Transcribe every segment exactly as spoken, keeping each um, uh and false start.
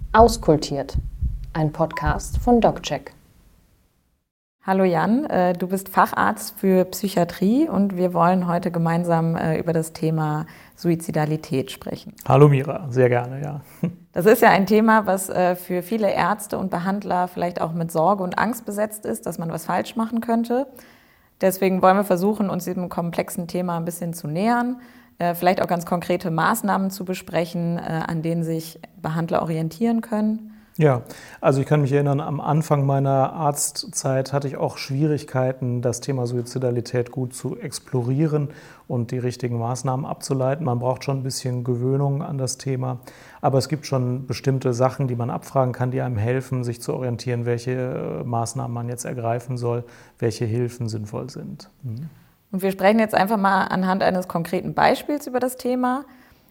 Auskultiert, ein Podcast von DocCheck. Hallo Jan, du bist Facharzt für Psychiatrie und wir wollen heute gemeinsam über das Thema Suizidalität sprechen. Hallo Mira, sehr gerne, ja. Das ist ja ein Thema, was für viele Ärzte und Behandler vielleicht auch mit Sorge und Angst besetzt ist, dass man was falsch machen könnte. Deswegen wollen wir versuchen, uns diesem komplexen Thema ein bisschen zu nähern, vielleicht auch ganz konkrete Maßnahmen zu besprechen, an denen sich Behandler orientieren können. Ja, also ich kann mich erinnern, am Anfang meiner Arztzeit hatte ich auch Schwierigkeiten, das Thema Suizidalität gut zu explorieren und die richtigen Maßnahmen abzuleiten. Man braucht schon ein bisschen Gewöhnung an das Thema, aber es gibt schon bestimmte Sachen, die man abfragen kann, die einem helfen, sich zu orientieren, welche Maßnahmen man jetzt ergreifen soll, welche Hilfen sinnvoll sind. Mhm. Und wir sprechen jetzt einfach mal anhand eines konkreten Beispiels über das Thema.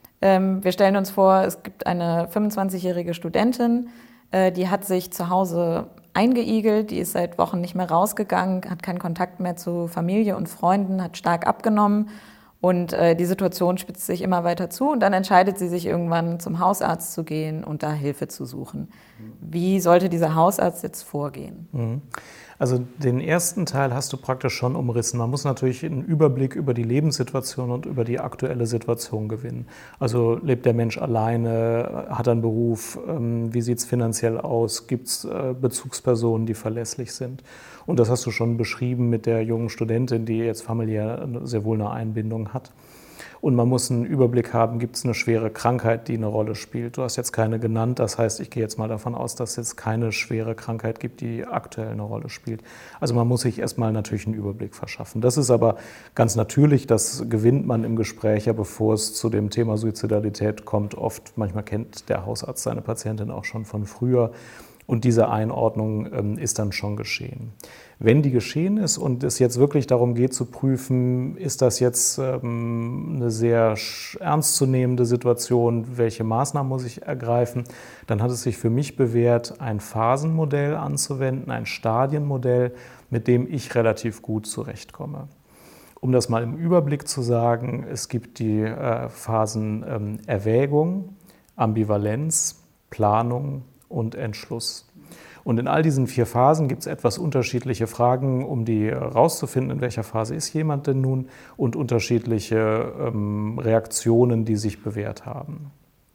Wir stellen uns vor, es gibt eine fünfundzwanzigjährige Studentin, die hat sich zu Hause eingeigelt, die ist seit Wochen nicht mehr rausgegangen, hat keinen Kontakt mehr zu Familie und Freunden, hat stark abgenommen und die Situation spitzt sich immer weiter zu und dann entscheidet sie sich irgendwann zum Hausarzt zu gehen und da Hilfe zu suchen. Wie sollte dieser Hausarzt jetzt vorgehen? Mhm. Also den ersten Teil hast du praktisch schon umrissen. Man muss natürlich einen Überblick über die Lebenssituation und über die aktuelle Situation gewinnen. Also lebt der Mensch alleine, hat er einen Beruf, wie sieht es finanziell aus, gibt es Bezugspersonen, die verlässlich sind. Und das hast du schon beschrieben mit der jungen Studentin, die jetzt familiär sehr wohl eine Einbindung hat. Und man muss einen Überblick haben, gibt es eine schwere Krankheit, die eine Rolle spielt. Du hast jetzt keine genannt, das heißt, ich gehe jetzt mal davon aus, dass es jetzt keine schwere Krankheit gibt, die aktuell eine Rolle spielt. Also man muss sich erstmal natürlich einen Überblick verschaffen. Das ist aber ganz natürlich, das gewinnt man im Gespräch, ja, bevor es zu dem Thema Suizidalität kommt. Oft, manchmal kennt der Hausarzt seine Patientin auch schon von früher. Und diese Einordnung ähm, ist dann schon geschehen. Wenn die geschehen ist und es jetzt wirklich darum geht zu prüfen, ist das jetzt ähm, eine sehr ernstzunehmende Situation, welche Maßnahmen muss ich ergreifen, dann hat es sich für mich bewährt, ein Phasenmodell anzuwenden, ein Stadienmodell, mit dem ich relativ gut zurechtkomme. Um das mal im Überblick zu sagen, es gibt die äh, Phasen ähm, Erwägung, Ambivalenz, Planung und Entschluss. Und in all diesen vier Phasen gibt es etwas unterschiedliche Fragen, um die herauszufinden, in welcher Phase ist jemand denn nun, und unterschiedliche ähm, Reaktionen, die sich bewährt haben.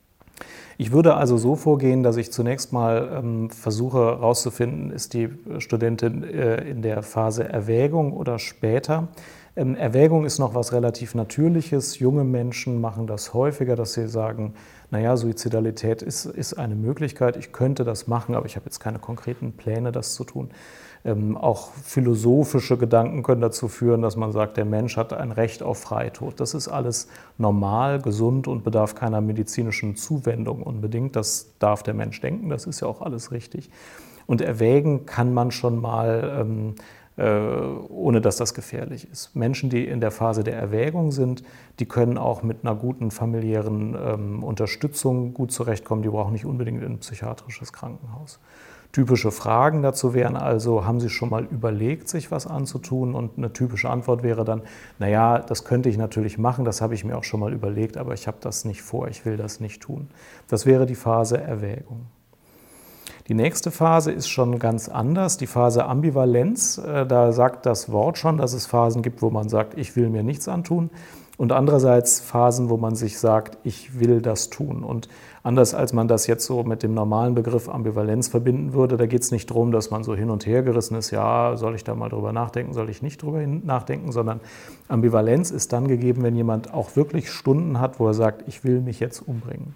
Ich würde also so vorgehen, dass ich zunächst mal ähm, versuche herauszufinden, ist die Studentin äh, in der Phase Erwägung oder später. Ähm, Erwägung ist noch was relativ Natürliches. Junge Menschen machen das häufiger, dass sie sagen, naja, Suizidalität ist, ist eine Möglichkeit, ich könnte das machen, aber ich habe jetzt keine konkreten Pläne, das zu tun. Ähm, auch philosophische Gedanken können dazu führen, dass man sagt, der Mensch hat ein Recht auf Freitod. Das ist alles normal, gesund und bedarf keiner medizinischen Zuwendung unbedingt. Das darf der Mensch denken, das ist ja auch alles richtig. Und erwägen kann man schon mal, ähm, ohne dass das gefährlich ist. Menschen, die in der Phase der Erwägung sind, die können auch mit einer guten familiären ähm, Unterstützung gut zurechtkommen. Die brauchen nicht unbedingt ein psychiatrisches Krankenhaus. Typische Fragen dazu wären also, haben Sie schon mal überlegt, sich was anzutun? Und eine typische Antwort wäre dann, naja, das könnte ich natürlich machen, das habe ich mir auch schon mal überlegt, aber ich habe das nicht vor, ich will das nicht tun. Das wäre die Phase Erwägung. Die nächste Phase ist schon ganz anders, die Phase Ambivalenz. Da sagt das Wort schon, dass es Phasen gibt, wo man sagt, ich will mir nichts antun. Und andererseits Phasen, wo man sich sagt, ich will das tun. Und anders als man das jetzt so mit dem normalen Begriff Ambivalenz verbinden würde, da geht es nicht darum, dass man so hin und her gerissen ist, ja, soll ich da mal drüber nachdenken, soll ich nicht drüber nachdenken, sondern Ambivalenz ist dann gegeben, wenn jemand auch wirklich Stunden hat, wo er sagt, ich will mich jetzt umbringen.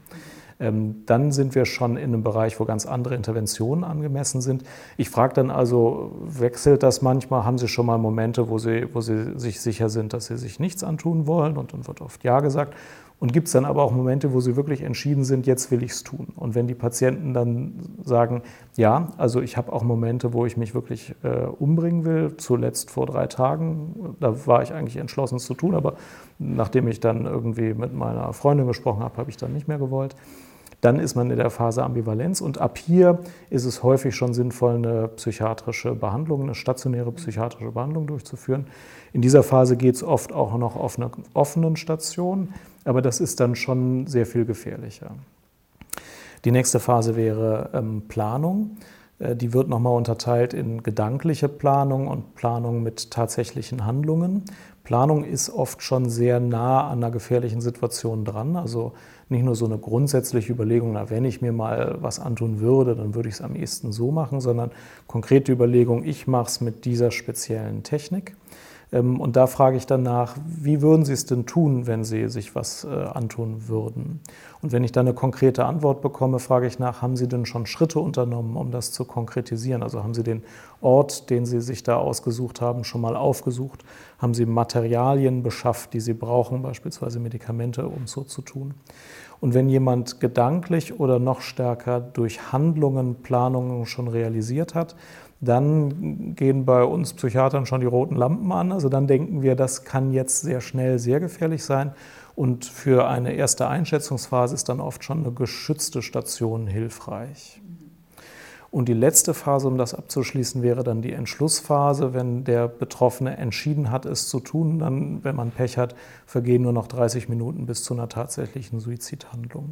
Dann sind wir schon in einem Bereich, wo ganz andere Interventionen angemessen sind. Ich frage dann also, wechselt das manchmal? Haben Sie schon mal Momente, wo Sie, wo Sie sich sicher sind, dass Sie sich nichts antun wollen? Und dann wird oft Ja gesagt. Und gibt es dann aber auch Momente, wo Sie wirklich entschieden sind, jetzt will ich es tun? Und wenn die Patienten dann sagen, ja, also ich habe auch Momente, wo ich mich wirklich äh, umbringen will, zuletzt vor drei Tagen, da war ich eigentlich entschlossen, es zu tun, aber nachdem ich dann irgendwie mit meiner Freundin gesprochen habe, habe ich dann nicht mehr gewollt. Dann ist man in der Phase Ambivalenz und ab hier ist es häufig schon sinnvoll, eine psychiatrische Behandlung, eine stationäre psychiatrische Behandlung durchzuführen. In dieser Phase geht es oft auch noch auf einer offenen Station, aber das ist dann schon sehr viel gefährlicher. Die nächste Phase wäre ähm, Planung. Äh, die wird nochmal unterteilt in gedankliche Planung und Planung mit tatsächlichen Handlungen. Planung ist oft schon sehr nah an einer gefährlichen Situation dran. Also nicht nur so eine grundsätzliche Überlegung, na, wenn ich mir mal was antun würde, dann würde ich es am ehesten so machen, sondern konkrete Überlegung, ich mache es mit dieser speziellen Technik. Und da frage ich dann nach, wie würden Sie es denn tun, wenn Sie sich was äh, antun würden? Und wenn ich dann eine konkrete Antwort bekomme, frage ich nach, haben Sie denn schon Schritte unternommen, um das zu konkretisieren? Also haben Sie den Ort, den Sie sich da ausgesucht haben, schon mal aufgesucht? Haben Sie Materialien beschafft, die Sie brauchen, beispielsweise Medikamente, um so zu tun? Und wenn jemand gedanklich oder noch stärker durch Handlungen, Planungen schon realisiert hat, dann gehen bei uns Psychiatern schon die roten Lampen an. Also dann denken wir, das kann jetzt sehr schnell sehr gefährlich sein. Und für eine erste Einschätzungsphase ist dann oft schon eine geschützte Station hilfreich. Und die letzte Phase, um das abzuschließen, wäre dann die Entschlussphase. Wenn der Betroffene entschieden hat, es zu tun, dann, wenn man Pech hat, vergehen nur noch dreißig Minuten bis zu einer tatsächlichen Suizidhandlung.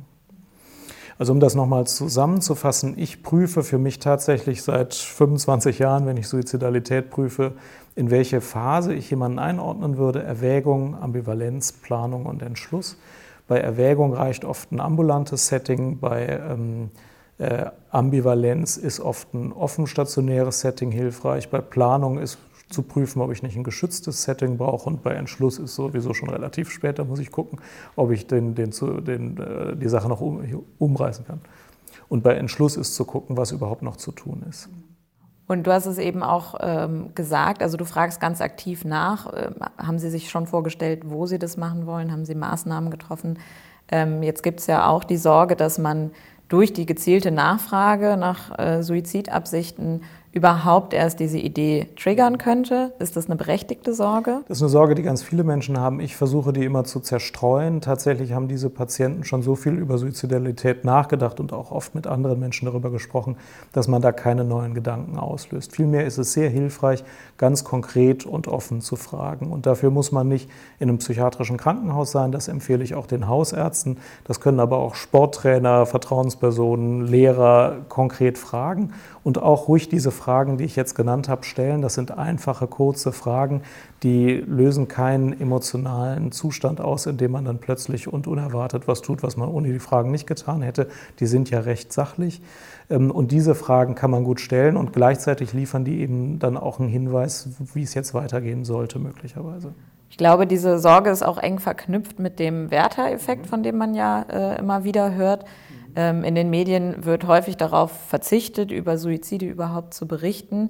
Also um das nochmal zusammenzufassen, ich prüfe für mich tatsächlich seit fünfundzwanzig Jahren, wenn ich Suizidalität prüfe, in welche Phase ich jemanden einordnen würde. Erwägung, Ambivalenz, Planung und Entschluss. Bei Erwägung reicht oft ein ambulantes Setting, bei ähm, äh, Ambivalenz ist oft ein offen stationäres Setting hilfreich, bei Planung ist zu prüfen, ob ich nicht ein geschütztes Setting brauche, und bei Entschluss ist sowieso schon relativ spät, da muss ich gucken, ob ich den, den, den, die Sache noch um, umreißen kann. Und bei Entschluss ist zu gucken, was überhaupt noch zu tun ist. Und du hast es eben auch ähm, gesagt, also du fragst ganz aktiv nach, äh, haben Sie sich schon vorgestellt, wo Sie das machen wollen, haben Sie Maßnahmen getroffen? Ähm, jetzt gibt es ja auch die Sorge, dass man durch die gezielte Nachfrage nach äh, Suizidabsichten überhaupt erst diese Idee triggern könnte? Ist das eine berechtigte Sorge? Das ist eine Sorge, die ganz viele Menschen haben. Ich versuche, die immer zu zerstreuen. Tatsächlich haben diese Patienten schon so viel über Suizidalität nachgedacht und auch oft mit anderen Menschen darüber gesprochen, dass man da keine neuen Gedanken auslöst. Vielmehr ist es sehr hilfreich, ganz konkret und offen zu fragen. Und dafür muss man nicht in einem psychiatrischen Krankenhaus sein. Das empfehle ich auch den Hausärzten. Das können aber auch Sporttrainer, Vertrauenspersonen, Lehrer konkret fragen und auch ruhig diese Fragen, die ich jetzt genannt habe, stellen. Das sind einfache, kurze Fragen, die lösen keinen emotionalen Zustand aus, in dem man dann plötzlich und unerwartet was tut, was man ohne die Fragen nicht getan hätte. Die sind ja recht sachlich. Und diese Fragen kann man gut stellen und gleichzeitig liefern die eben dann auch einen Hinweis, wie es jetzt weitergehen sollte, möglicherweise. Ich glaube, diese Sorge ist auch eng verknüpft mit dem Werther-Effekt, von dem man ja äh, immer wieder hört. Ähm, in den Medien wird häufig darauf verzichtet, über Suizide überhaupt zu berichten.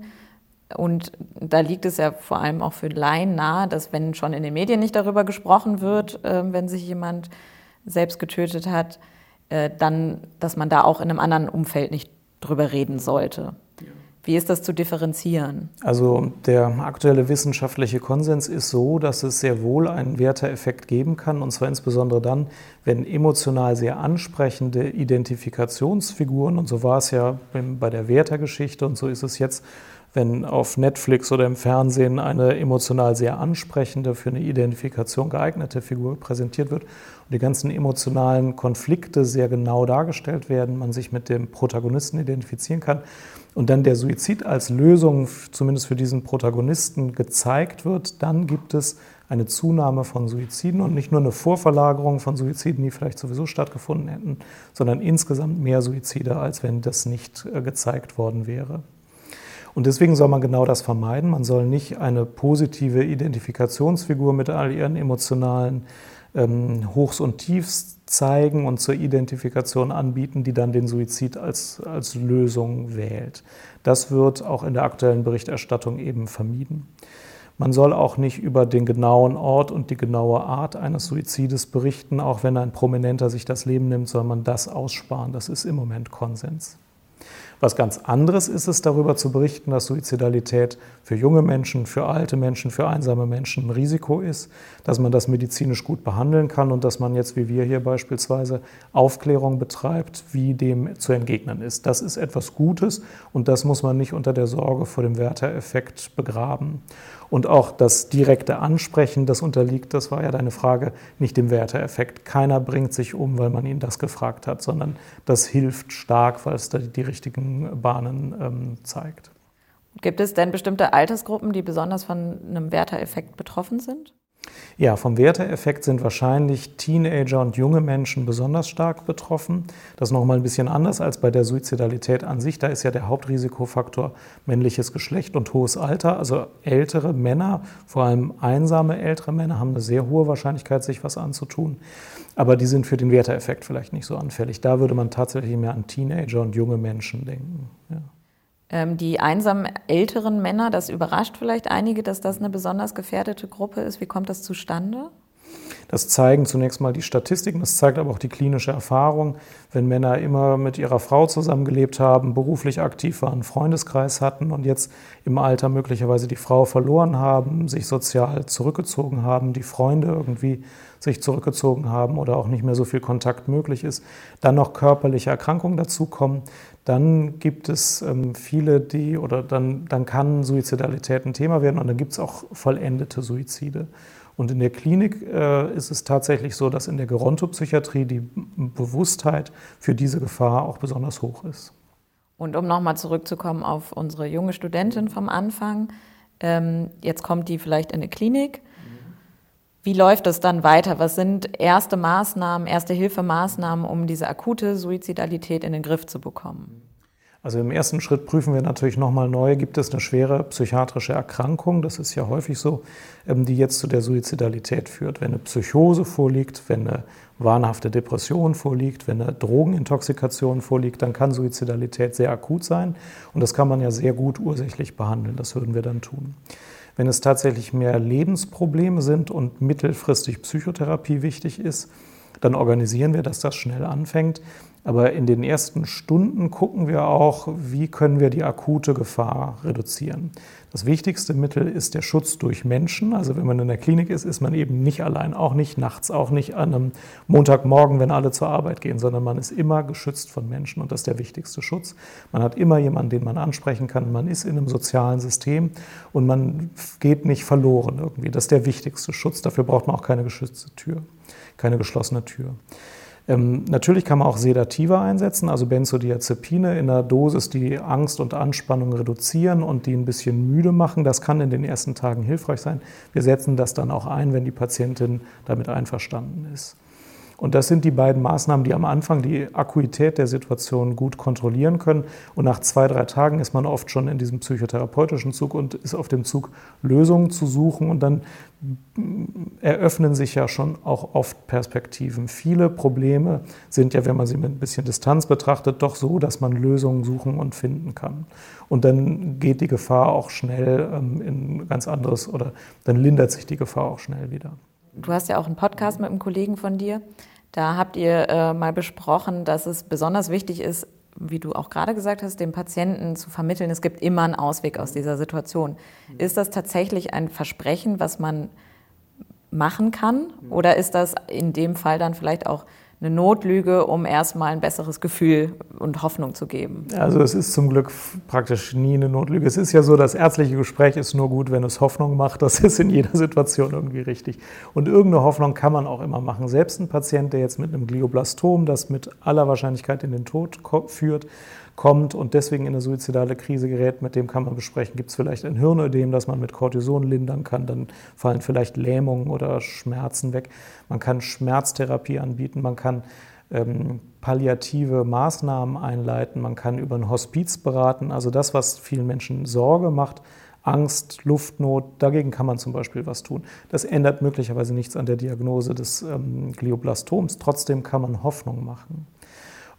Und da liegt es ja vor allem auch für Laien nahe, dass wenn schon in den Medien nicht darüber gesprochen wird, äh, wenn sich jemand selbst getötet hat, äh, dann, dass man da auch in einem anderen Umfeld nicht drüber reden sollte. Wie ist das zu differenzieren? Also der aktuelle wissenschaftliche Konsens ist so, dass es sehr wohl einen Werther-Effekt geben kann, und zwar insbesondere dann, wenn emotional sehr ansprechende Identifikationsfiguren, und so war es ja bei der Werther-Geschichte und so ist es jetzt, wenn auf Netflix oder im Fernsehen eine emotional sehr ansprechende, für eine Identifikation geeignete Figur präsentiert wird und die ganzen emotionalen Konflikte sehr genau dargestellt werden, man sich mit dem Protagonisten identifizieren kann und dann der Suizid als Lösung, zumindest für diesen Protagonisten, gezeigt wird, dann gibt es eine Zunahme von Suiziden und nicht nur eine Vorverlagerung von Suiziden, die vielleicht sowieso stattgefunden hätten, sondern insgesamt mehr Suizide, als wenn das nicht gezeigt worden wäre. Und deswegen soll man genau das vermeiden. Man soll nicht eine positive Identifikationsfigur mit all ihren emotionalen ähm, Hochs und Tiefs zeigen und zur Identifikation anbieten, die dann den Suizid als, als Lösung wählt. Das wird auch in der aktuellen Berichterstattung eben vermieden. Man soll auch nicht über den genauen Ort und die genaue Art eines Suizides berichten. Auch wenn ein Prominenter sich das Leben nimmt, soll man das aussparen. Das ist im Moment Konsens. Was ganz anderes ist es, darüber zu berichten, dass Suizidalität für junge Menschen, für alte Menschen, für einsame Menschen ein Risiko ist, dass man das medizinisch gut behandeln kann und dass man jetzt, wie wir hier beispielsweise, Aufklärung betreibt, wie dem zu entgegnen ist. Das ist etwas Gutes und das muss man nicht unter der Sorge vor dem Werther-Effekt begraben. Und auch das direkte Ansprechen, das unterliegt, das war ja deine Frage, nicht dem Werther-Effekt. Keiner bringt sich um, weil man ihn das gefragt hat, sondern das hilft stark, weil es da die richtigen Bahnen ähm, zeigt. Gibt es denn bestimmte Altersgruppen, die besonders von einem Werther-Effekt betroffen sind? Ja, vom Werther-Effekt sind wahrscheinlich Teenager und junge Menschen besonders stark betroffen. Das ist nochmal ein bisschen anders als bei der Suizidalität an sich. Da ist ja der Hauptrisikofaktor männliches Geschlecht und hohes Alter. Also ältere Männer, vor allem einsame ältere Männer, haben eine sehr hohe Wahrscheinlichkeit, sich was anzutun. Aber die sind für den Werther-Effekt vielleicht nicht so anfällig. Da würde man tatsächlich mehr an Teenager und junge Menschen denken. Ja. Die einsamen älteren Männer, das überrascht vielleicht einige, dass das eine besonders gefährdete Gruppe ist. Wie kommt das zustande? Das zeigen zunächst mal die Statistiken, das zeigt aber auch die klinische Erfahrung. Wenn Männer immer mit ihrer Frau zusammengelebt haben, beruflich aktiv waren, einen Freundeskreis hatten und jetzt im Alter möglicherweise die Frau verloren haben, sich sozial zurückgezogen haben, die Freunde irgendwie sich zurückgezogen haben oder auch nicht mehr so viel Kontakt möglich ist, dann noch körperliche Erkrankungen dazukommen, dann gibt es ähm, viele, die, oder dann, dann kann Suizidalität ein Thema werden und dann gibt es auch vollendete Suizide. Und in der Klinik äh, ist es tatsächlich so, dass in der Gerontopsychiatrie die Bewusstheit für diese Gefahr auch besonders hoch ist. Und um nochmal zurückzukommen auf unsere junge Studentin vom Anfang, ähm, jetzt kommt die vielleicht in eine Klinik. Wie läuft das dann weiter? Was sind erste Maßnahmen, erste Hilfemaßnahmen, um diese akute Suizidalität in den Griff zu bekommen? Also im ersten Schritt prüfen wir natürlich nochmal neu, gibt es eine schwere psychiatrische Erkrankung, das ist ja häufig so, die jetzt zu der Suizidalität führt. Wenn eine Psychose vorliegt, wenn eine wahnhafte Depression vorliegt, wenn eine Drogenintoxikation vorliegt, dann kann Suizidalität sehr akut sein und das kann man ja sehr gut ursächlich behandeln, das würden wir dann tun. Wenn es tatsächlich mehr Lebensprobleme sind und mittelfristig Psychotherapie wichtig ist, dann organisieren wir, dass das schnell anfängt. Aber in den ersten Stunden gucken wir auch, wie können wir die akute Gefahr reduzieren. Das wichtigste Mittel ist der Schutz durch Menschen. Also wenn man in der Klinik ist, ist man eben nicht allein, auch nicht nachts, auch nicht an einem Montagmorgen, wenn alle zur Arbeit gehen, sondern man ist immer geschützt von Menschen und das ist der wichtigste Schutz. Man hat immer jemanden, den man ansprechen kann. Man ist in einem sozialen System und man geht nicht verloren irgendwie. Das ist der wichtigste Schutz. Dafür braucht man auch keine geschützte Tür, keine geschlossene Tür. Ähm, natürlich kann man auch Sedativa einsetzen, also Benzodiazepine in einer Dosis, die Angst und Anspannung reduzieren und die ein bisschen müde machen. Das kann in den ersten Tagen hilfreich sein. Wir setzen das dann auch ein, wenn die Patientin damit einverstanden ist. Und das sind die beiden Maßnahmen, die am Anfang die Akuität der Situation gut kontrollieren können. Und nach zwei, drei Tagen ist man oft schon in diesem psychotherapeutischen Zug und ist auf dem Zug, Lösungen zu suchen. Und dann eröffnen sich ja schon auch oft Perspektiven. Viele Probleme sind ja, wenn man sie mit ein bisschen Distanz betrachtet, doch so, dass man Lösungen suchen und finden kann. Und dann geht die Gefahr auch schnell ähm, in ein ganz anderes, oder dann lindert sich die Gefahr auch schnell wieder. Du hast ja auch einen Podcast mit einem Kollegen von dir. Da habt ihr äh, mal besprochen, dass es besonders wichtig ist, wie du auch gerade gesagt hast, dem Patienten zu vermitteln, es gibt immer einen Ausweg aus dieser Situation. Ist das tatsächlich ein Versprechen, was man machen kann? Oder ist das in dem Fall dann vielleicht auch eine Notlüge, um erstmal ein besseres Gefühl und Hoffnung zu geben? Also es ist zum Glück praktisch nie eine Notlüge. Es ist ja so, das ärztliche Gespräch ist nur gut, wenn es Hoffnung macht. Das ist in jeder Situation irgendwie richtig. Und irgendeine Hoffnung kann man auch immer machen. Selbst ein Patient, der jetzt mit einem Glioblastom, das mit aller Wahrscheinlichkeit in den Tod führt, kommt und deswegen in eine suizidale Krise gerät, mit dem kann man besprechen, gibt es vielleicht ein Hirnödem, das man mit Cortison lindern kann, dann fallen vielleicht Lähmungen oder Schmerzen weg. Man kann Schmerztherapie anbieten, man kann ähm, palliative Maßnahmen einleiten, man kann über ein Hospiz beraten, also das, was vielen Menschen Sorge macht, Angst, Luftnot, dagegen kann man zum Beispiel was tun. Das ändert möglicherweise nichts an der Diagnose des ähm, Glioblastoms, trotzdem kann man Hoffnung machen.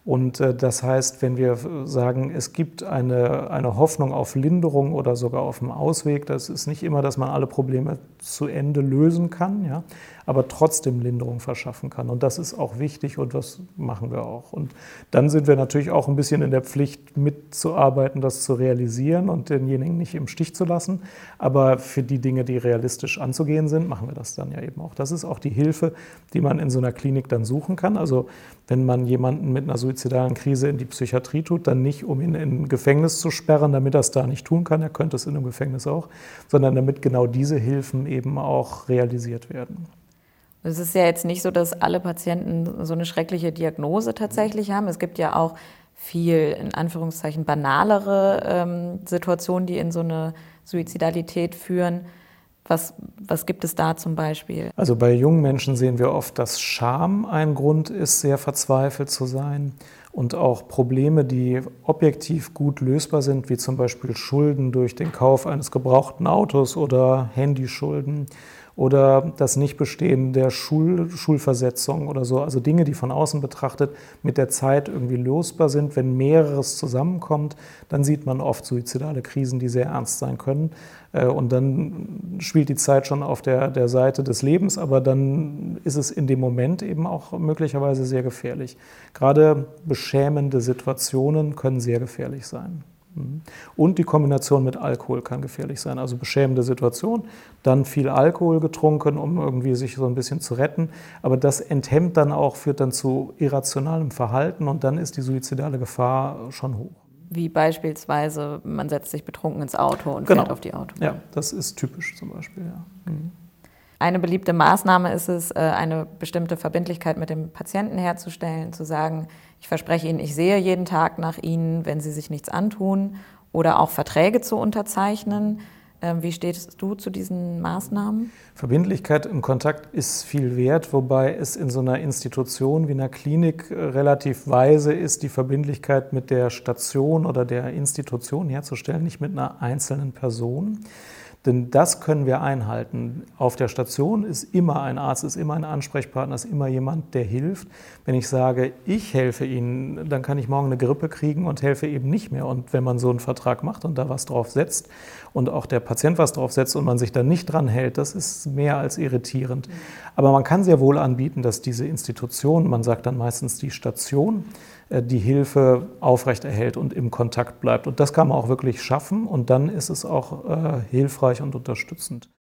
Und äh, das heißt, wenn wir sagen, es gibt eine, eine Hoffnung auf Linderung oder sogar auf einen Ausweg, das ist nicht immer, dass man alle Probleme zu Ende lösen kann, ja, aber trotzdem Linderung verschaffen kann. Und das ist auch wichtig und das machen wir auch. Und dann sind wir natürlich auch ein bisschen in der Pflicht, mitzuarbeiten, das zu realisieren und denjenigen nicht im Stich zu lassen. Aber für die Dinge, die realistisch anzugehen sind, machen wir das dann ja eben auch. Das ist auch die Hilfe, die man in so einer Klinik dann suchen kann. Also wenn man jemanden mit einer suizidalen Krise in die Psychiatrie tut, dann nicht, um ihn in ein Gefängnis zu sperren, damit er es da nicht tun kann, er könnte es in einem Gefängnis auch, sondern damit genau diese Hilfen eben auch realisiert werden. Es ist ja jetzt nicht so, dass alle Patienten so eine schreckliche Diagnose tatsächlich haben. Es gibt ja auch viel, in Anführungszeichen, banalere ähm, Situationen, die in so eine Suizidalität führen. Was, was gibt es da zum Beispiel? Also bei jungen Menschen sehen wir oft, dass Scham ein Grund ist, sehr verzweifelt zu sein. Und auch Probleme, die objektiv gut lösbar sind, wie zum Beispiel Schulden durch den Kauf eines gebrauchten Autos oder Handyschulden. Oder das Nichtbestehen der Schul- Schulversetzung oder so. Also Dinge, die von außen betrachtet mit der Zeit irgendwie lösbar sind. Wenn mehreres zusammenkommt, dann sieht man oft suizidale Krisen, die sehr ernst sein können. Und dann spielt die Zeit schon auf der, der Seite des Lebens, aber dann ist es in dem Moment eben auch möglicherweise sehr gefährlich. Gerade beschämende Situationen können sehr gefährlich sein. Und die Kombination mit Alkohol kann gefährlich sein. Also beschämende Situation, dann viel Alkohol getrunken, um irgendwie sich so ein bisschen zu retten. Aber das enthemmt dann auch, führt dann zu irrationalem Verhalten und dann ist die suizidale Gefahr schon hoch. Wie beispielsweise, man setzt sich betrunken ins Auto und genau. fährt auf die Autobahn. Ja, das ist typisch zum Beispiel, ja. Mhm. Eine beliebte Maßnahme ist es, eine bestimmte Verbindlichkeit mit dem Patienten herzustellen, zu sagen, ich verspreche Ihnen, ich sehe jeden Tag nach Ihnen, wenn Sie sich nichts antun, oder auch Verträge zu unterzeichnen. Wie stehst du zu diesen Maßnahmen? Verbindlichkeit im Kontakt ist viel wert, wobei es in so einer Institution wie einer Klinik relativ weise ist, die Verbindlichkeit mit der Station oder der Institution herzustellen, nicht mit einer einzelnen Person. Denn das können wir einhalten. Auf der Station ist immer ein Arzt, ist immer ein Ansprechpartner, ist immer jemand, der hilft. Wenn ich sage, ich helfe Ihnen, dann kann ich morgen eine Grippe kriegen und helfe eben nicht mehr. Und wenn man so einen Vertrag macht und da was drauf setzt und auch der Patient was drauf setzt und man sich dann nicht dran hält, das ist mehr als irritierend. Aber man kann sehr wohl anbieten, dass diese Institution, man sagt dann meistens die Station, die Hilfe aufrechterhält und im Kontakt bleibt. Und das kann man auch wirklich schaffen und dann ist es auch äh, hilfreich und unterstützend.